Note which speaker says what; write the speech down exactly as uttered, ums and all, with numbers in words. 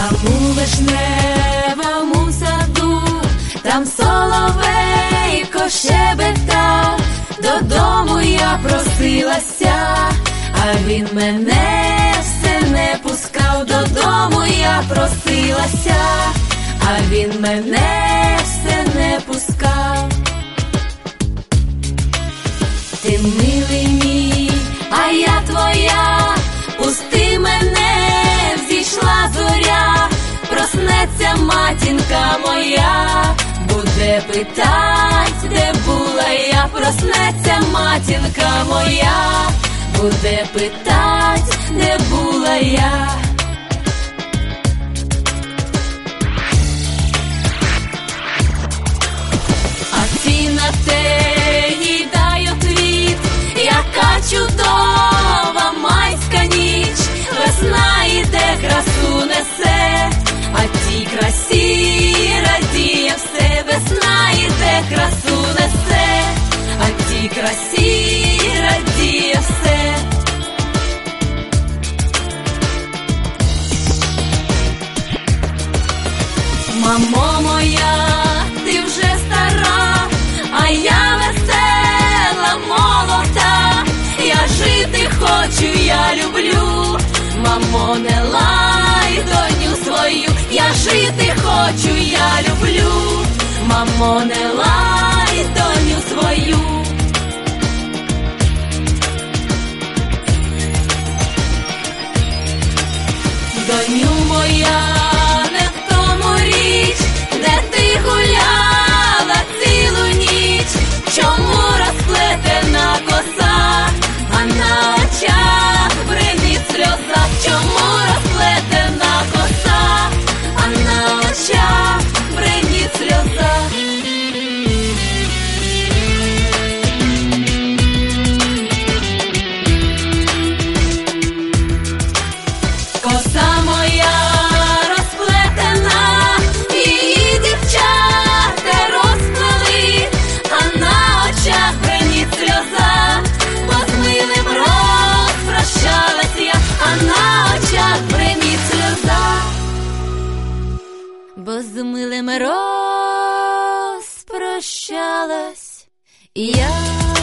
Speaker 1: Там у вишневому саду, там соловейко щебетав, додому я просилася, а він мене все не пускав. Додому я просилася, а він мене все не пускав. Ти милий мій, а я твоя, пусти мене, взійшла зоря, проснеться матінка моя, буде питать, де була я. Проснеться матінка моя, буде питать, де була я. А ті на те їй дай отвіт, яка чудова майська ніч, весна іде, красу несе, а тій красі радіє все. Весна іде, красу несе, а тій красі радіє все. Мамо моя, ти вже стара, а я весела, молода, я жити хочу, я люблю. Мамо, не лай доню свою, я жити хочу, я люблю. Мамо, не лай доню свою. Доню моя, не в тому річ, де ти гуляла цілу ніч. Чому розплетена коса, а на очах бринить сльоза? Чому розплетена коса, а на очах бринить сльоза? Коса моя розплетена, її дівчата розплели, а на очах бринить сльоза. Бо з милим розпрощалась я, а на очах бринить сльоза. Бо з милим розпрощалась я.